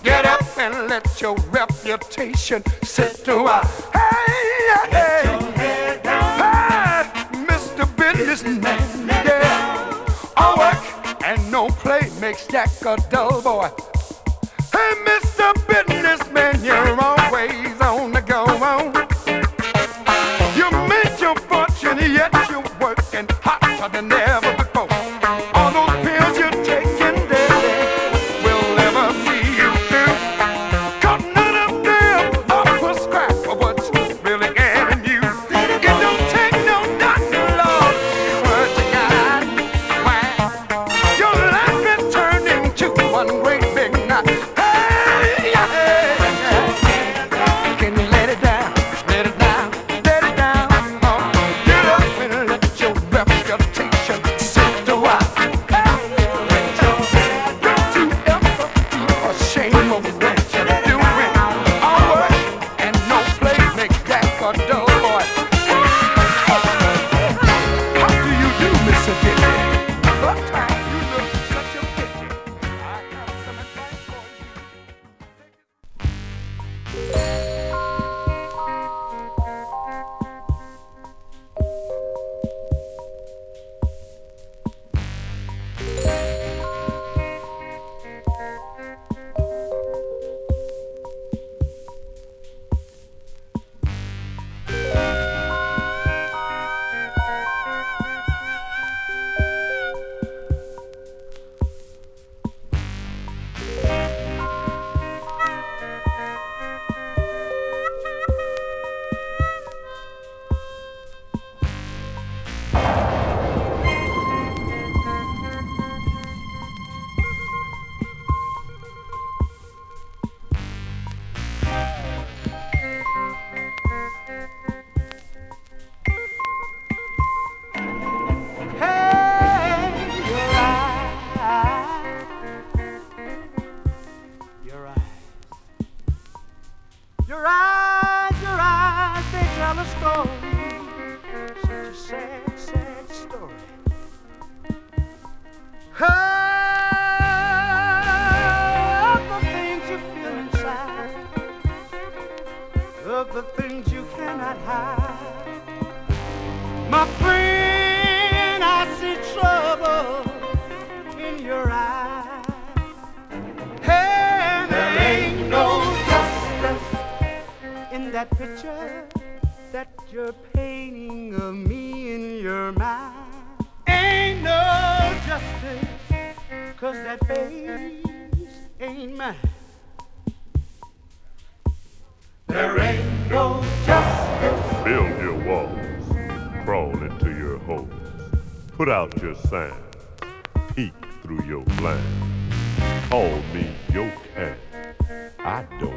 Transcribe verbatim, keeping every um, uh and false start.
Get up and let your reputation sit to a hey, hey, hey, hey, Mister Businessman, yeah. All work and no play makes Jack a dull boy. Hey, Mister Businessman, you're always on the go on. You made your fortune, yet you're working hotter than ever before. All those pills you're taking daily will never see you through. 'Cause none of them offer scrap for what's really in you. It don't take no doctor, Lord, what you got. Why? Your life is turning to one great big knot. Hey, yeah, hey, yeah. Can you let it down? Let it down. Let it down. Oh, get up and let your reputation sit to while. Don't you ever be ashamed of what you're doing. All work and no play makes Jack a dull boy. How do you do, Mister Diddy? Sometimes you look such a pity. I got some advice for Your eyes, your eyes, your eyes, they tell a story. Such a sad, sad story. Of the things you feel inside, of the things you cannot hide. My friend, I see trouble in your eyes. Hey, there ain't no justice in that picture that you're painting of me in your mind. Ain't no justice, 'cause that face ain't mine. There ain't no justice. Build your walls, crawl into your holes, put out your sign, peek through your blind. Call me your cat, I don't